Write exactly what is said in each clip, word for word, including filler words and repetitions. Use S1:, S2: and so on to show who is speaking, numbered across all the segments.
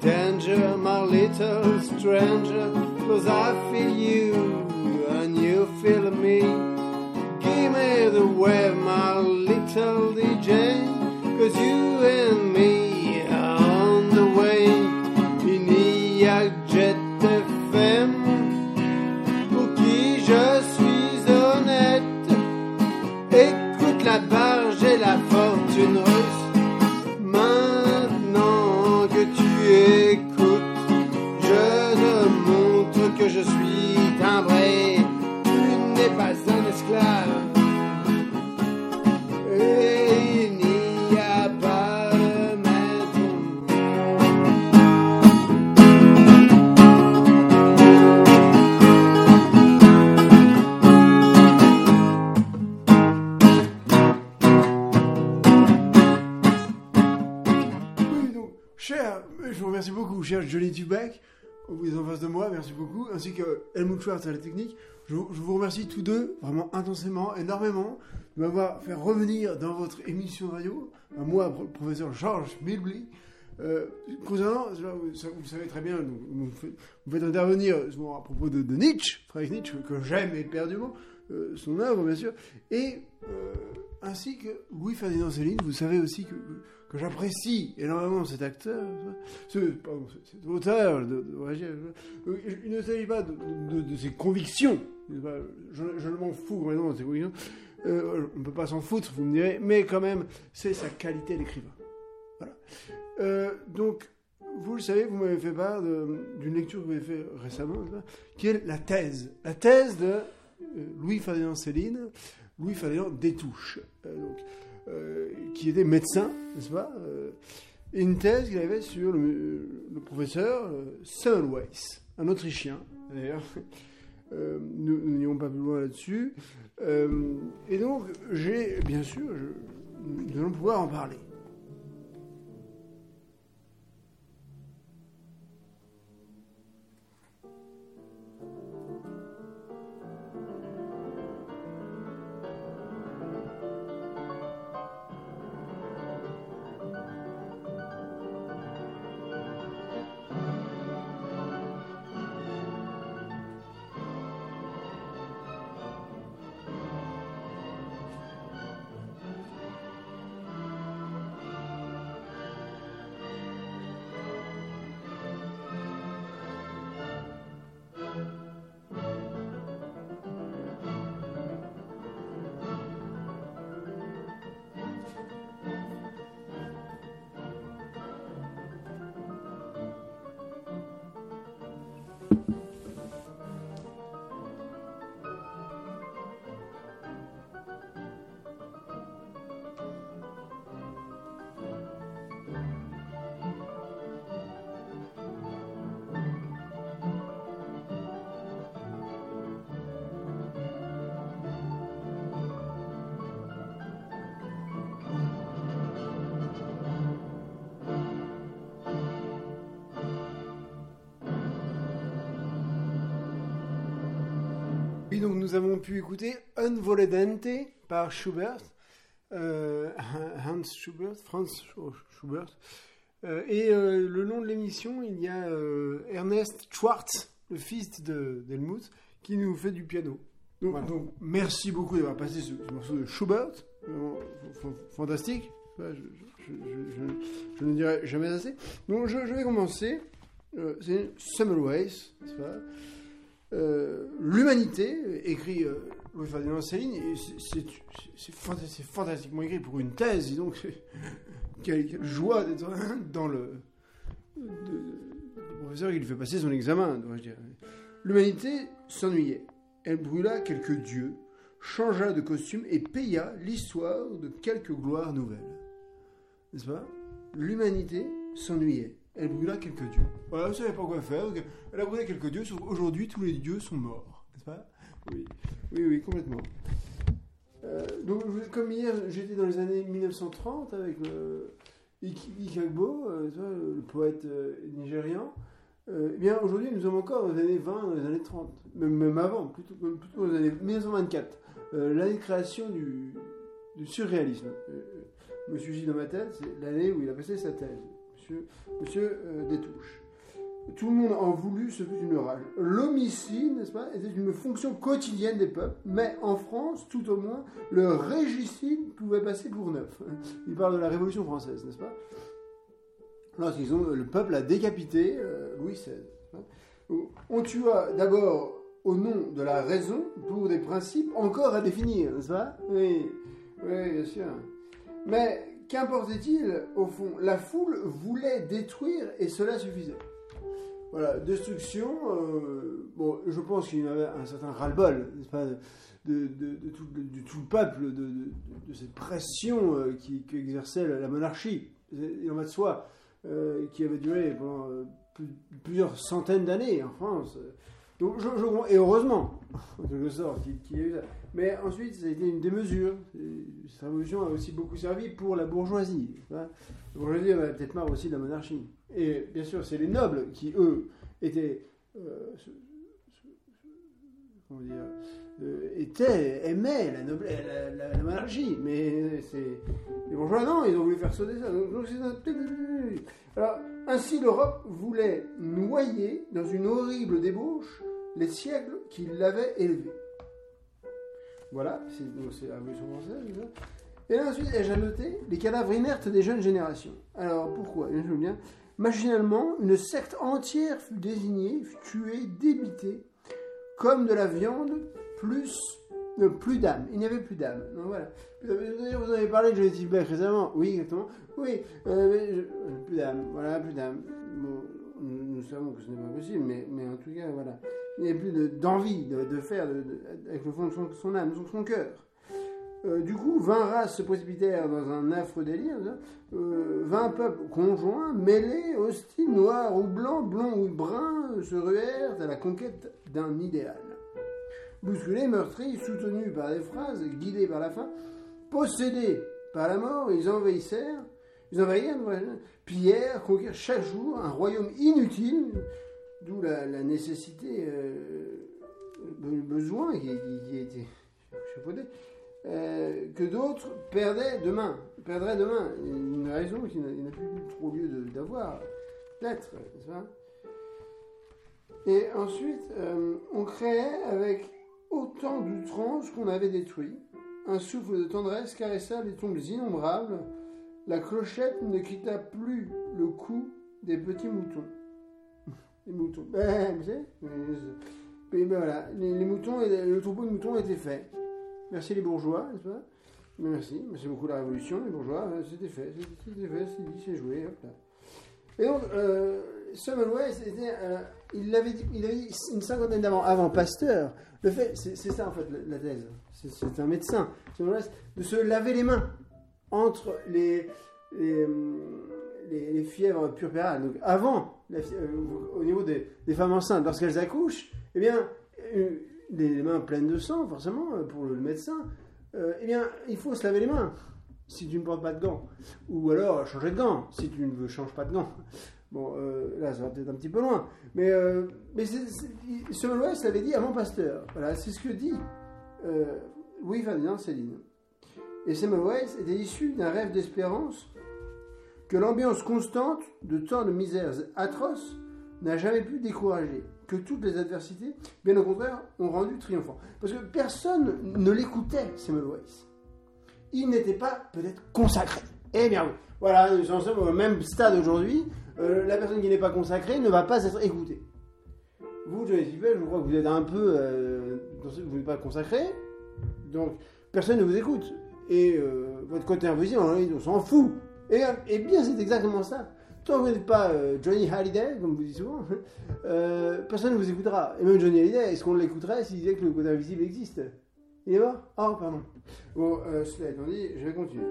S1: danger, my little stranger, 'cause I feel you and you feel me. Give me the way, my little D J, 'cause you and me are on the way. Il n'y a que Jet F M pour qui je suis honnête. Écoute la barge et la fortune russe. Maintenant que tu écoutes, je te montre que je suis timbré. Tu n'es pas un esclave. Et il n'y a pas de maître.
S2: Oui, donc, cher, je vous remercie beaucoup, cher Johnny Tubac, vous êtes en face de moi, merci beaucoup, ainsi que Helmut Schwartz à la technique. Je, je vous remercie tous deux, vraiment intensément, énormément, de m'avoir fait revenir dans votre émission de radio, à moi, le professeur Georges Milbly. Euh, concernant, vous, vous savez très bien, donc, vous, faites, vous faites intervenir souvent à propos de, de Nietzsche, Friedrich Nietzsche, que j'aime éperdument, euh, son œuvre bien sûr, et euh, ainsi que Louis-Ferdinand Céline. Vous savez aussi que, que, que j'apprécie énormément cet acteur, ce, pardon, cet auteur. De, de, de, il ne s'agit pas de, de, de ses convictions, je, je m'en fous vraiment de ses convictions, euh, on ne peut pas s'en foutre, vous me direz, mais quand même, c'est sa qualité d'écrivain. Voilà. Euh, donc, vous le savez, vous m'avez fait part de, d'une lecture que vous avez fait récemment, qui est la thèse. La thèse de euh, Louis-Ferdinand Céline, Louis-Ferdinand Destouches, euh, donc, euh, qui était médecin, n'est-ce pas euh, et une thèse qu'il avait sur le, le professeur euh, Semmelweis, un Autrichien, d'ailleurs. Euh, nous, nous n'irons pas plus loin là-dessus. Euh, et donc, j'ai, bien sûr, je, nous allons pouvoir en parler. Donc nous avons pu écouter Unvoledente par Schubert, euh, Hans Schubert, Franz Schubert, euh, et euh, le long de l'émission il y a euh, Ernest Schwartz, le fils de, d'Helmut, qui nous fait du piano. Donc, voilà. Donc merci beaucoup d'avoir passé ce, ce morceau de Schubert, vraiment fantastique. Je, je, je, je, je ne dirai jamais assez. Donc je, je vais commencer. Euh, c'est Semmelweis, n'est-ce pas? Euh, l'humanité, écrit euh, Louis-Ferdinand Céline, et c'est, c'est, c'est, c'est, c'est fantastiquement écrit pour une thèse, dis donc. quelle, quelle joie d'être dans le, de, de, le professeur qui lui fait passer son examen, dois-je dire. L'humanité s'ennuyait. Elle brûla quelques dieux, changea de costume et paya l'histoire de quelques gloires nouvelles. N'est-ce pas? L'humanité s'ennuyait. Elle brûla quelques dieux. Voilà, elle ne savait pas quoi faire. Donc elle a brûlé quelques dieux. Aujourd'hui, tous les dieux sont morts. N'est-ce pas? Oui, oui, oui, complètement. Euh, donc, comme hier, j'étais dans les années dix-neuf cent trente avec euh, Ikagbo, euh, le poète euh, nigérian. Euh, eh bien, aujourd'hui, nous sommes encore dans les années vingt, dans les années trente. Même, même avant, plutôt, plutôt dans les années dix-neuf cent vingt-quatre. Euh, l'année de création du, du surréalisme. Euh, je me suis dit dans ma tête, c'est l'année où il a passé sa thèse. monsieur, monsieur euh, Destouches. Tout le monde en voulut, ce fut une rage. L'homicide, n'est-ce pas, était une fonction quotidienne des peuples, mais en France, tout au moins, le régicide pouvait passer pour neuf. Il parle de la Révolution française, n'est-ce pas? Lorsqu'ils ont, le peuple a décapité euh, Louis seize. On tua d'abord au nom de la raison pour des principes encore à définir, n'est-ce pas? Oui, oui, bien sûr. Mais qu'importait-il, au fond? La foule voulait détruire et cela suffisait. Voilà, destruction, euh, bon, je pense qu'il y avait un certain ras-le-bol, n'est-ce pas, de, de, de, de, tout, de, de tout le peuple, de, de, de cette pression euh, qui, qui exerçait la, la monarchie. Il en va de soi, euh, qui avait duré pendant euh, plus, plusieurs centaines d'années en France. Donc, je, je, et heureusement, en quelque sorte, qu'il, qu'il y a eu ça. Mais ensuite, ça a été une démesure. Cette révolution a aussi beaucoup servi pour la bourgeoisie. La bourgeoisie en avait peut-être marre aussi de la monarchie. Et bien sûr, c'est les nobles qui, eux, étaient, euh, comment dire, euh, étaient, aimaient la, noble, la, la, la monarchie. Mais c'est, les bourgeois, non, ils ont voulu faire sauter ça. Donc, donc c'est un... Alors, ainsi, l'Europe voulait noyer dans une horrible débauche les siècles qui l'avaient élevé. Voilà, c'est, donc c'est la Révolution française. Et là, ensuite, j'ai noté les cadavres inertes des jeunes générations. Alors, pourquoi? Je me souviens. Machinalement, une secte entière fut désignée, fut tuée, débitée, comme de la viande, plus, euh, plus d'âme. Il n'y avait plus d'âme. Donc voilà. Vous avez parlé de Joseph Beck récemment. Oui, exactement. Oui, euh, mais je, euh, plus d'âme. Voilà, plus d'âme. Bon, nous, nous savons que ce n'est pas possible, mais, mais en tout cas, voilà. Il n'y a plus de, d'envie de, de faire de, de, avec le fond de son, son âme, son, son cœur. Euh, du coup, vingt races se précipitèrent dans un affreux délire, euh, vingt peuples conjoints, mêlés, hostiles, noirs ou blancs, blonds ou bruns, se ruèrent à la conquête d'un idéal. Bousculés, meurtris, soutenus par des phrases, guidés par la faim, possédés par la mort, ils envahissèrent, ils envahirent, pillèrent, conquirent chaque jour un royaume inutile, d'où la, la nécessité, euh, le besoin qui, qui, qui était chapeauté. Euh, que d'autres perdaient demain, perdraient demain. Une raison qui n'a, n'a plus trop lieu de, d'avoir, peut-être, n'est-ce pas? Et ensuite, euh, on créait avec autant d'outrance qu'on avait détruit. Un souffle de tendresse caressa les tombes innombrables. La clochette ne quitta plus le cou des petits moutons. Les moutons. Ben, vous savez, ben, ben voilà, les, les moutons, et le troupeau de moutons était fait. Merci les bourgeois, n'est-ce pas? Mais merci, merci beaucoup la Révolution, les bourgeois, c'était fait, c'était fait, c'est dit, c'est joué, hop là. Et donc, euh, Semmelweis, était, euh, il l'avait dit, il avait dit une cinquantaine d'années avant Pasteur, le fait, c'est, c'est ça en fait la, la thèse, c'est, c'est un médecin, Semmelweis, de se laver les mains entre les, les, les, les fièvres puerpérales. Donc avant, la, euh, au niveau des, des femmes enceintes, lorsqu'elles accouchent, eh bien, euh, les mains pleines de sang, forcément, pour le médecin, euh, eh bien, il faut se laver les mains, si tu ne portes pas de gants. Ou alors, changer de gants, si tu ne veux, change pas de gants. Bon, euh, là, ça va peut-être un petit peu loin. Mais, euh, mais c'est, c'est, Semmelweis l'avait dit avant Pasteur. Voilà, c'est ce que dit euh, Louis-Ferdinand Céline. Et Semmelweis était issu d'un rêve d'espérance que l'ambiance constante de tant de misères atroces n'a jamais pu décourager, que toutes les adversités, bien au contraire, ont rendu triomphant. Parce que personne ne l'écoutait, Semmelweis. Il n'était pas peut-être consacré. Eh bien oui, voilà, nous sommes au même stade aujourd'hui, euh, la personne qui n'est pas consacrée ne va pas être écoutée. Vous, Johnny Sipel, je crois que vous êtes un peu, euh, vous n'êtes pas consacré, donc personne ne vous écoute. Et euh, votre côté invisible, on s'en fout. Et, et bien, c'est exactement ça. Tant que vous n'êtes pas euh, Johnny Hallyday, comme vous dites souvent, euh, personne ne vous écoutera. Et même Johnny Hallyday, est-ce qu'on l'écouterait s'il disait que le côté invisible existe? Il est mort? Ah, oh, pardon. Bon, euh, cela étant dit, je vais continuer.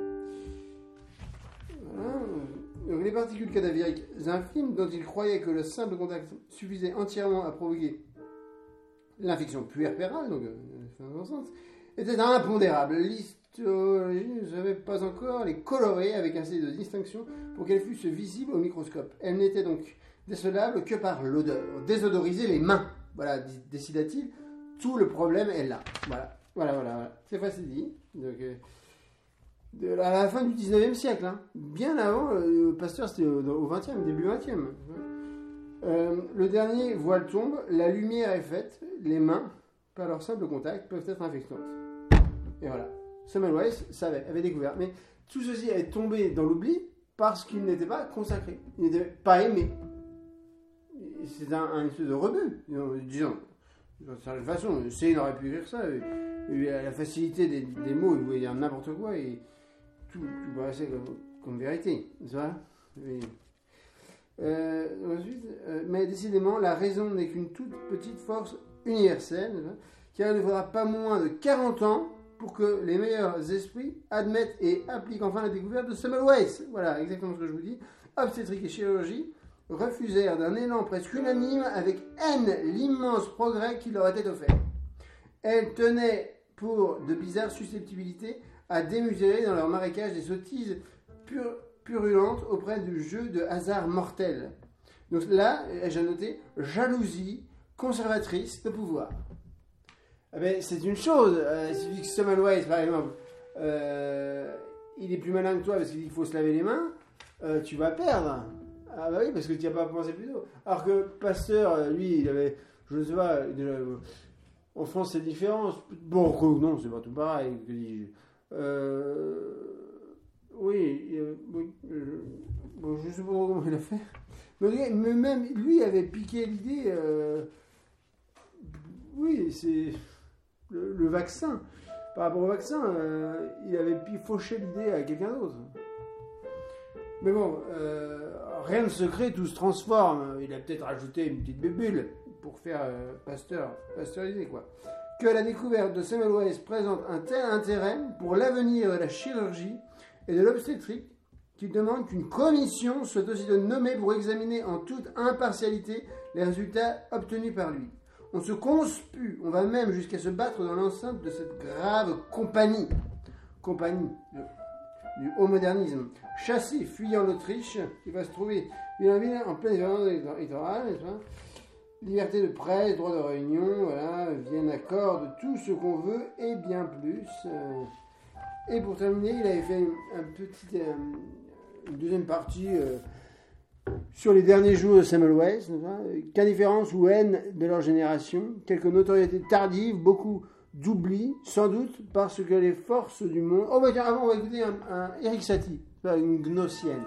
S2: Voilà. Donc, les particules cadavériques infimes, dont il croyait que le simple contact suffisait entièrement à provoquer l'infection puerpérale, donc euh, étaient impondérables. L'histologie ne savait pas encore les colorer avec assez de distinction pour qu'elles fussent visibles au microscope. Elles n'étaient donc décelables que par l'odeur. Désodoriser les mains, voilà, décida-t-il, tout le problème est là. Voilà, voilà, voilà, voilà. C'est facile dit. Donc, euh, de, à la fin du dix-neuvième siècle, hein. Bien avant, euh, Pasteur c'était au, au vingtième, début vingtième. Euh, le dernier voile tombe, la lumière est faite, les mains, par leur simple contact, peuvent être infectantes. Et voilà. Semmelweis savait, avait découvert. Mais tout ceci est tombé dans l'oubli parce qu'il n'était pas consacré. Il n'était pas aimé. C'est un, un espèce de rebut. Disons, d'une certaine façon, Céline aurait pu écrire ça. Et, et la facilité des, des mots, il pouvait dire n'importe quoi et tout, tout paraissait comme, comme vérité. C'est vrai? Et, euh, ensuite, euh, mais décidément, la raison n'est qu'une toute petite force universelle, car il ne faudra pas moins de quarante ans pour que les meilleurs esprits admettent et appliquent enfin la découverte de Semmelweis. Voilà, exactement ce que je vous dis. Obstétrique et chirurgie refusèrent d'un élan presque unanime avec haine l'immense progrès qui leur était offert. Elles tenaient pour de bizarres susceptibilités à démesurer dans leur marécage des sottises pur, purulentes auprès du jeu de hasard mortel. Donc là, j'ai noté jalousie conservatrice de pouvoir. Eh ben, c'est une chose. Euh, il suffit que Semmelweis, par exemple, euh, il est plus malin que toi parce qu'il dit qu'il faut se laver les mains, euh, tu vas perdre. Ah bah oui, parce que tu n'y as pas pensé plus tôt. Alors que Pasteur, lui, il avait, je ne sais pas, déjà, en France c'est différent. Bon, non, c'est pas tout pareil. Que dis-je. Euh, oui, euh, oui euh, bon, je ne sais pas comment il a fait. Mais, mais même lui avait piqué l'idée. Euh, oui, c'est le, le vaccin. Par rapport au vaccin, euh, il avait fauché l'idée à quelqu'un d'autre. Mais bon, euh, rien de secret, tout se transforme. Il a peut-être rajouté une petite bébule pour faire euh, pasteur, pasteuriser, quoi. Que la découverte de Semmelweis présente un tel intérêt pour l'avenir de la chirurgie et de l'obstétrique qu'il demande qu'une commission soit aussitôt nommée pour examiner en toute impartialité les résultats obtenus par lui. On se conspue, on va même jusqu'à se battre dans l'enceinte de cette grave compagnie. Compagnie du haut modernisme, chassé, fuyant l'Autriche, il va se trouver en pleine événement électorale, liberté de presse, droit de réunion, voilà, viennent accord de tout ce qu'on veut et bien plus. Et pour terminer, il avait fait un petit, une deuxième partie euh, sur les derniers jours de Semmelweis, qu'indifférence ou haine de leur génération, quelques notoriétés tardives, beaucoup d'oubli, sans doute parce que les forces du monde... Oh bah tiens, avant on va écouter un, un Erik Satie, une gnossienne.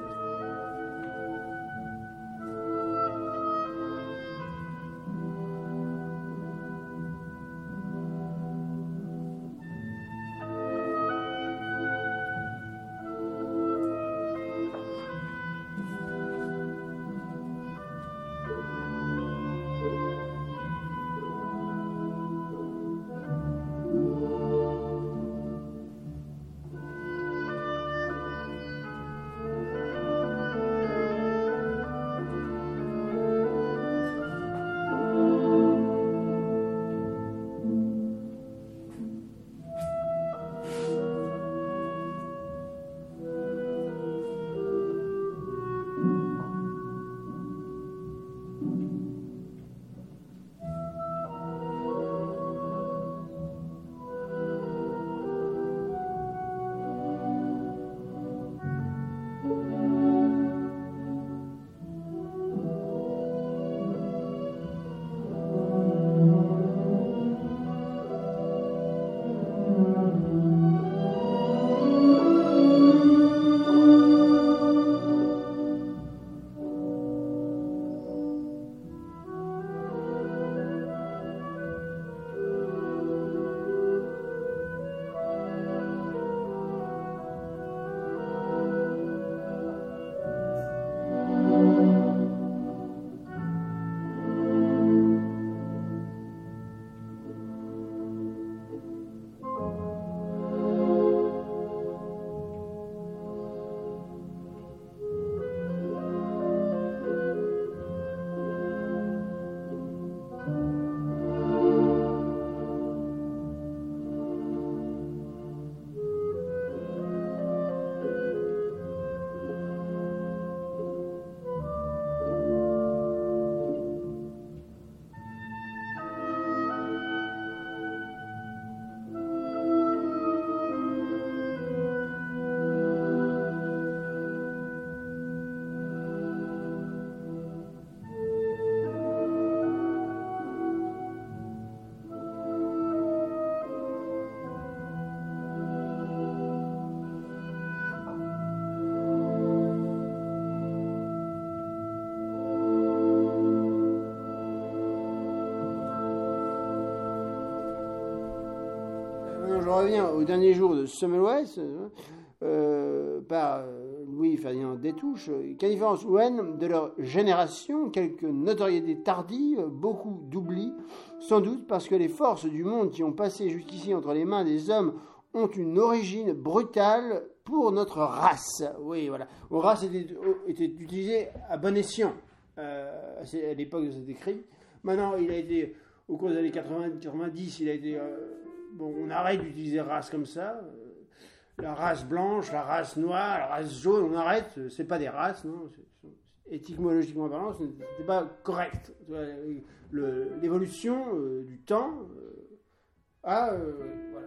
S1: j'en reviens au dernier jour de Semmelweis, euh, par euh, Louis-Ferdinand Destouches. Quelle différence ou haine de leur génération, quelques notoriétés tardives, beaucoup d'oubli, sans doute parce que les forces du monde qui ont passé jusqu'ici entre les mains des hommes ont une origine brutale pour notre race. Oui, voilà. Mon race était, était utilisé à bon escient euh, à l'époque de cet écrit. Maintenant, il a été, au cours des années quatre-vingts quatre-vingt-dix, il a été... Euh, bon, on arrête d'utiliser race comme ça. La race blanche, la race noire, la race jaune, on arrête. C'est pas des races, non. C'est, étymologiquement parlant, ce n'était pas correct. Le, l'évolution euh, du temps euh, a... Euh, voilà.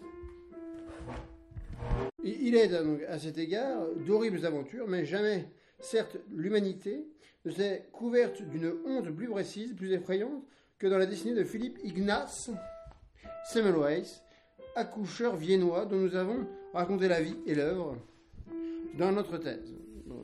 S1: Il est donc à cet égard d'horribles aventures, mais jamais, certes, l'humanité ne s'est couverte d'une honte plus précise, plus effrayante que dans la destinée de Philippe Ignaz Semmelweis, accoucheur viennois dont nous avons raconté la vie et l'œuvre dans notre thèse.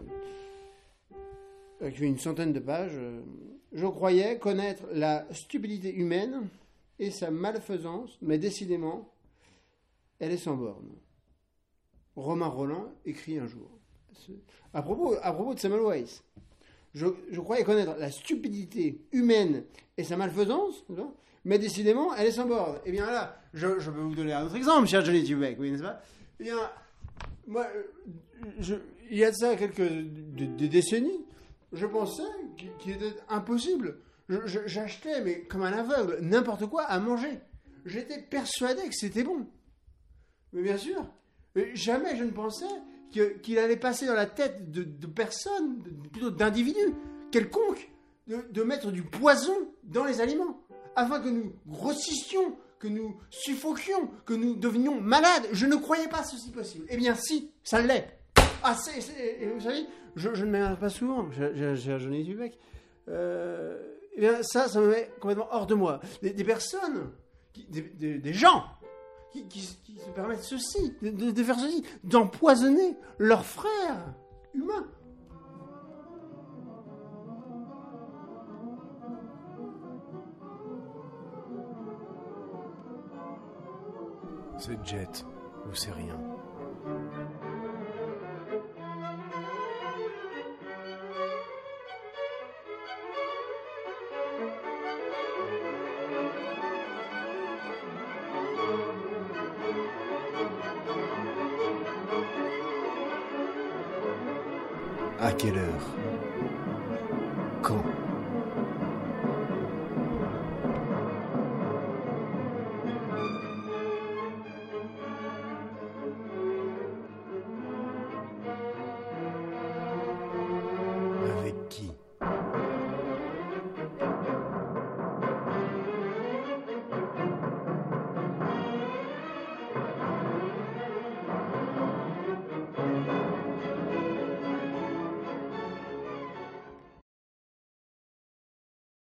S1: Avec une centaine de pages, je croyais connaître la stupidité humaine et sa malfaisance, mais décidément, elle est sans borne. Romain Rolland écrit un jour. À propos, à propos de Semmelweis, je, je croyais connaître la stupidité humaine et sa malfaisance, mais décidément, elle est sans borne. Eh bien là, je, je peux vous donner un autre exemple, cher Johnny Dubec, oui, n'est-ce pas? Eh bien, moi, je, il y a de ça quelques de, de décennies, je pensais qu'il, qu'il était impossible. Je, je, j'achetais, mais comme un aveugle, n'importe quoi à manger. J'étais persuadé que c'était bon. Mais bien sûr, jamais je ne pensais que, qu'il allait passer dans la tête de, de personnes, de, plutôt d'individus, quelconques, de, de mettre du poison dans les aliments, afin que nous grossissions, que nous suffoquions, que nous devenions malades. Je ne croyais pas ceci possible. Eh bien si, ça l'est. Ah, c'est, c'est, et vous savez, je, je ne m'énerve pas souvent, j'ai, j'ai Johnny Dubec. Euh, eh bien ça, ça me met complètement hors de moi. Des, des personnes, qui, des, des, des gens, Qui, qui, qui se permettent ceci, de, de, de faire ceci, d'empoisonner leurs frères humains.
S3: C'est Jet ou c'est rien. À quelle heure? Quand?